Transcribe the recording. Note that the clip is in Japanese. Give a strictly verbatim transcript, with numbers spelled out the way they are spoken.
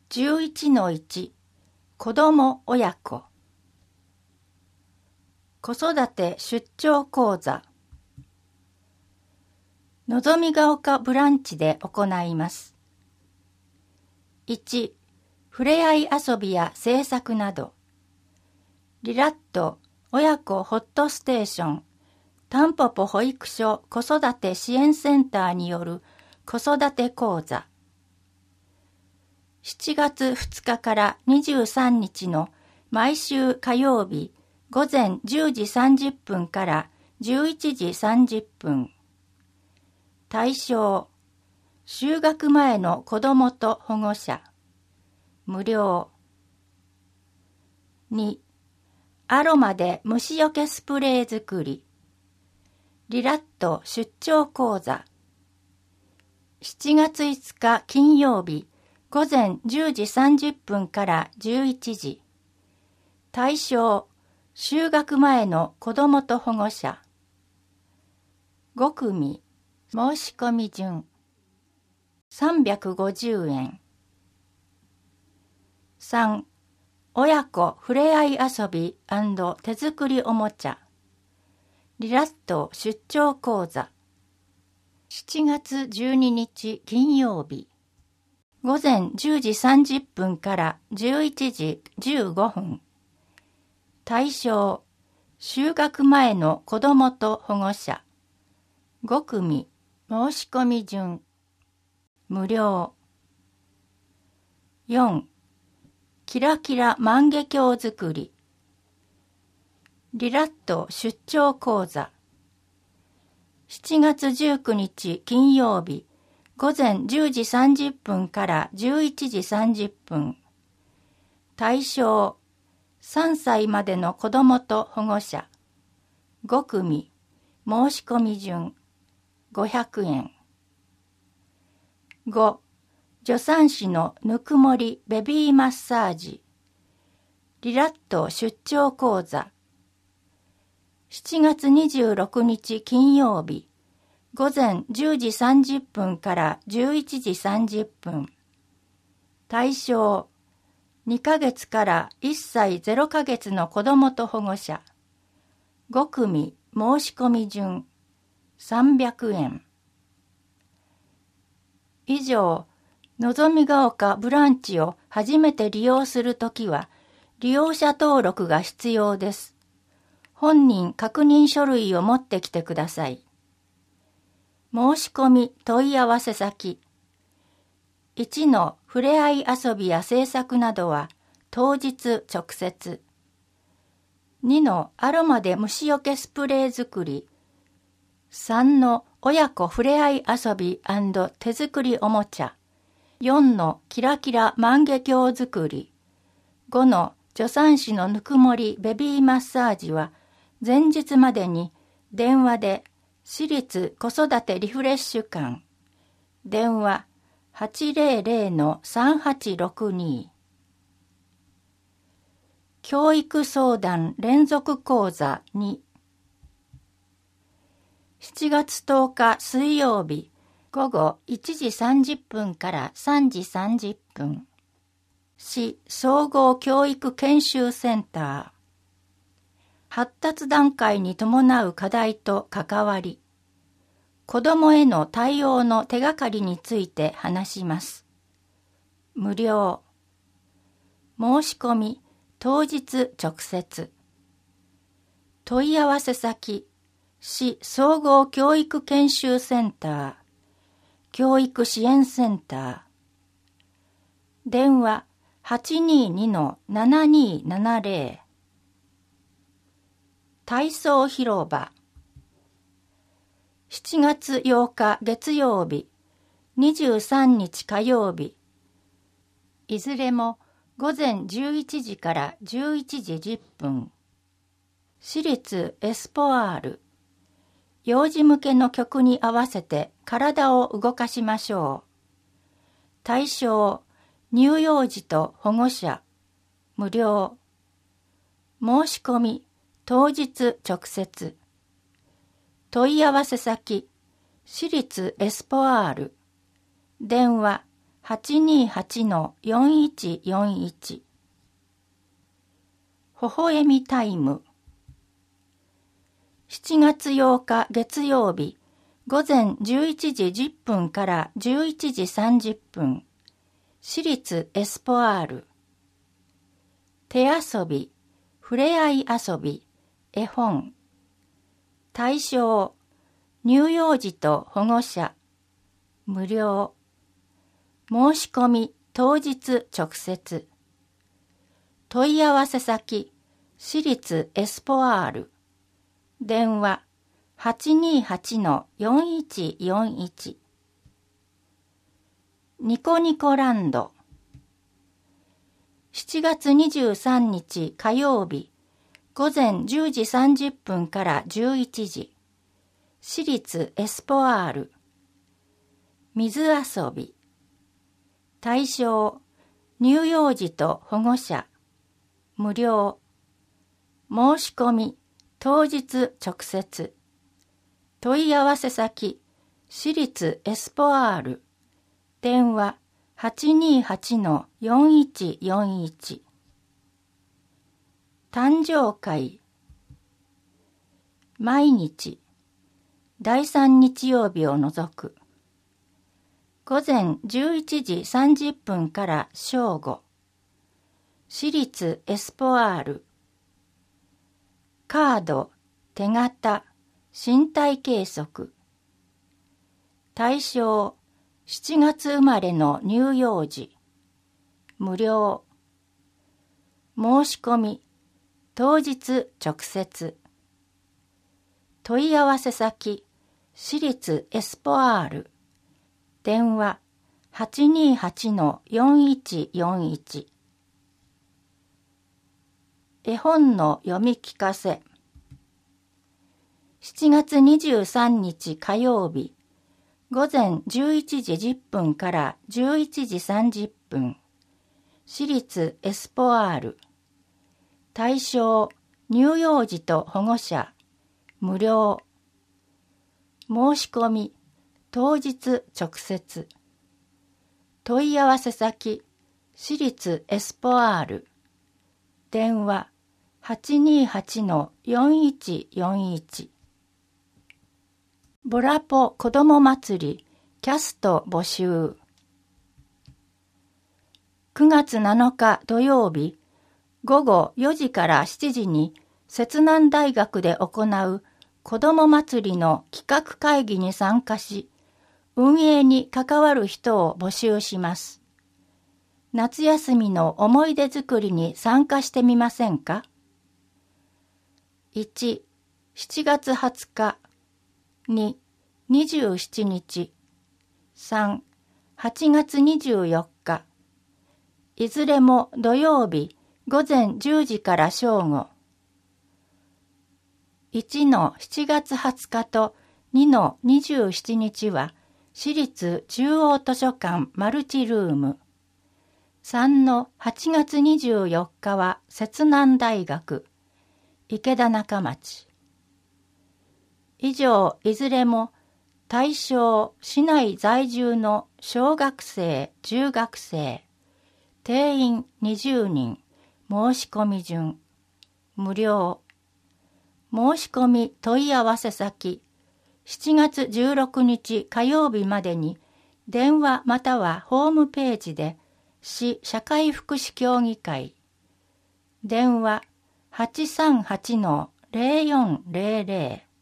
じゅういちのいち 子ども親子子育て出張講座のぞみが丘ブランチで行います。いち. ふれあい遊びや制作などリラット親子ホットステーションたんぽぽ保育所子育て支援センターによる子育て講座しちがつふつかからにじゅうさんにちの毎週火曜日午前じゅうじさんじゅっぷんからじゅういちじさんじゅっぷん対象就学前の子どもと保護者無料にアロマで虫除けスプレー作りリラット出張講座しちがついつか金曜日午前じゅうじさんじゅっぷんからじゅういちじ対象就学前の子どもと保護者ごくみ申し込み順さんびゃくごじゅうえんさん. 親子ふれあい遊び&手作りおもちゃリラット出張講座しちがつじゅうににち金曜日午前じゅうじさんじゅっぷんからじゅういちじじゅうごふん対象就学前の子どもと保護者ごくみ申し込み順無料よん. キラキラ万華鏡作りリラット出張講座しちがつじゅうくにち金曜日午前じゅうじさんじゅっぷんからじゅういちじさんじゅっぷん対象さんさいまでの子どもと保護者ごくみ申し込み順ごひゃくえんご. 助産師のぬくもりベビーマッサージリラット出張講座しちがつにじゅうろくにち金曜日午前じゅうじさんじゅっぷんからじゅういちじさんじゅっぷん対象にかげつからいっさいぜろかげつの子どもと保護者ごくみ申し込み順さんびゃくえん以上のぞみが丘ブランチを初めて利用するときは利用者登録が必要です。本人確認書類を持ってきてください。申し込み問い合わせ先いちのふれあい遊びや制作などは当日直接にのアロマで虫除けスプレー作りさんの親子ふれあい遊び&手作りおもちゃよんのキラキラ万華鏡作りごの助産師のぬくもりベビーマッサージは前日までに電話で私立子育てリフレッシュ館電話 はちぜろぜろのさんはちろくに 教育相談連続講座にしちがつとおか水曜日午後いちじさんじゅっぷんからさんじさんじゅっぷん市総合教育研修センター発達段階に伴う課題と関わり子どもへの対応の手がかりについて話します無料申し込み当日直接問い合わせ先市総合教育研修センター教育支援センター電話 はちにーにのななにーななぜろ 体操広場しちがつようか月曜日にじゅうさんにち火曜日いずれも午前じゅういちじからじゅういちじじゅっぷん私立エスポアール幼児向けの曲に合わせて体を動かしましょう。対象、乳幼児と保護者、無料。申し込み、当日直接。問い合わせ先、私立エスポアール。電話はちにはちのよんいちよんいち。ほほえみタイム。しちがつようか月曜日、午前じゅういちじじゅっぷんからじゅういちじさんじゅっぷん。私立エスポアール。手遊び、ふれあい遊び、絵本。対象、乳幼児と保護者。無料。申し込み当日直接。問い合わせ先、私立エスポアール。電話 はちにはちのよんいちよんいち。ニコニコランド。しちがつにじゅうさんにち火曜日、午前じゅうじさんじゅっぷんからじゅういちじ。私立エスポアール。水遊び。対象、乳幼児と保護者。無料。申し込み、当日直接。問い合わせ先、私立エスポアール。電話 はちにはちのよんいちよんいち。誕生会。毎日。だいさん日曜日を除く。午前じゅういちじさんじゅっぷんから正午。私立エスポアール。カード、手形、身体計測。対象、しちがつ生まれの乳幼児。無料。申し込み、当日直接。問い合わせ先、私立エスポアール。電話 はちにはちのよんいちよんいち。絵本の読み聞かせ。しちがつにじゅうさんにち火曜日、午前じゅういちじじゅっぷんからじゅういちじさんじゅっぷん。私立エスポアール。対象、乳幼児と保護者。無料。申し込み、当日直接。問い合わせ先、私立エスポアール。電話 はちにはちのよんいちよんいち。ボラポ子ども祭りキャスト募集。くがつなのか土曜日、午後よじからしちじに摂南大学で行う子ども祭りの企画会議に参加し、運営に関わる人を募集します。夏休みの思い出作りに参加してみませんか？いち、しちがつはつか。に、にじゅうしちにち。さん、はちがつにじゅうよっか。いずれも土曜日午前じゅうじから正午。いちのしちがつはつかとにのにじゅうしちにちは私立中央図書館マルチルーム。さんのはちがつにじゅうよっかは摂南大学池田中町。以上いずれも対象市内在住の小学生中学生定員にじゅうにん。申し込み順無料。申し込み問い合わせ先、しちがつじゅうろくにち火曜日までに電話またはホームページで市社会福祉協議会。電話 はちさんはちのぜろよんぜろぜろ。